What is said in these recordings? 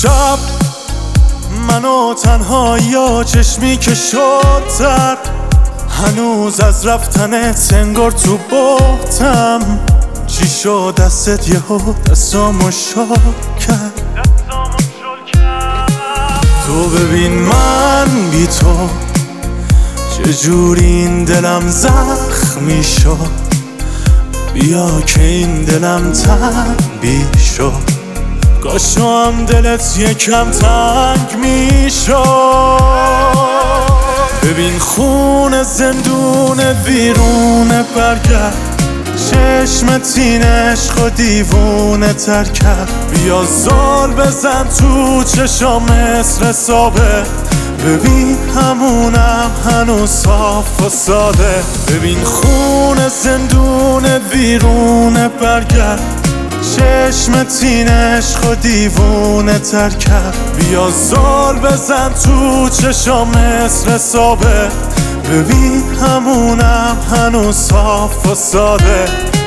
شب منو تنهایی چشمی که شدتر، هنوز از رفتنت انگار تو بهتم. چی شد دستت یهو دستامو شل کرد؟ تو ببین من بی تو چجوری این دلم زخمی شد. بیا که این دلم تنبیه شد، کاشو هم دلت یکم تنگ میشد. ببین خون زندون ویرونه برگرد، چشمت این عشق و دیوونه تر کرد. بیا زال بزن تو چشام مصر ثابت، ببین همونم هنوز صاف و ساده. ببین خون زندون ویرونه برگرد، چشمت این عشق و دیوونه تر کرد. بیا زال بزن تو چشام مصر ثابت، ببین همونم هنوز صاف و ساده.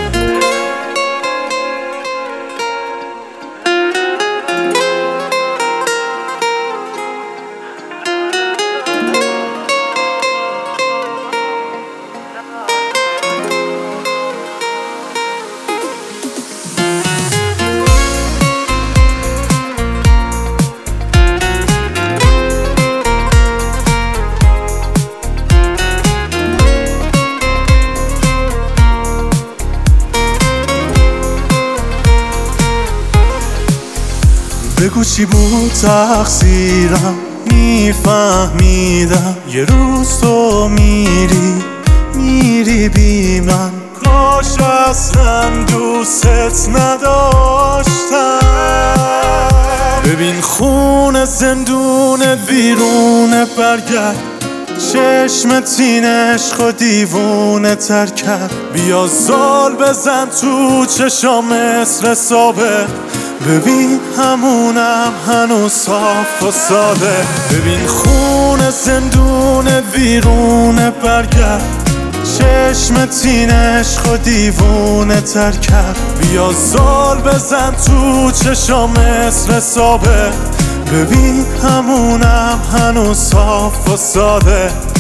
بگو چی بود تقصیرم، میفهمیدم یه روز تو میری بی من. کاش اصلا دوستت نداشتم. ببین خون زندون ویرونه برگرد، چشمت این عشق و دیوونه تر کرد. بیا زال بزن تو چشام مصر ثابت، ببین همونم هنوز صاف و ساده. ببین خون زندون ویرونه برگرد، چشمت این عشق و دیوونه تر کرد. بیا زال بزن تو چشام مصر ثابت، ببین همونم هنوز صاف و ساده.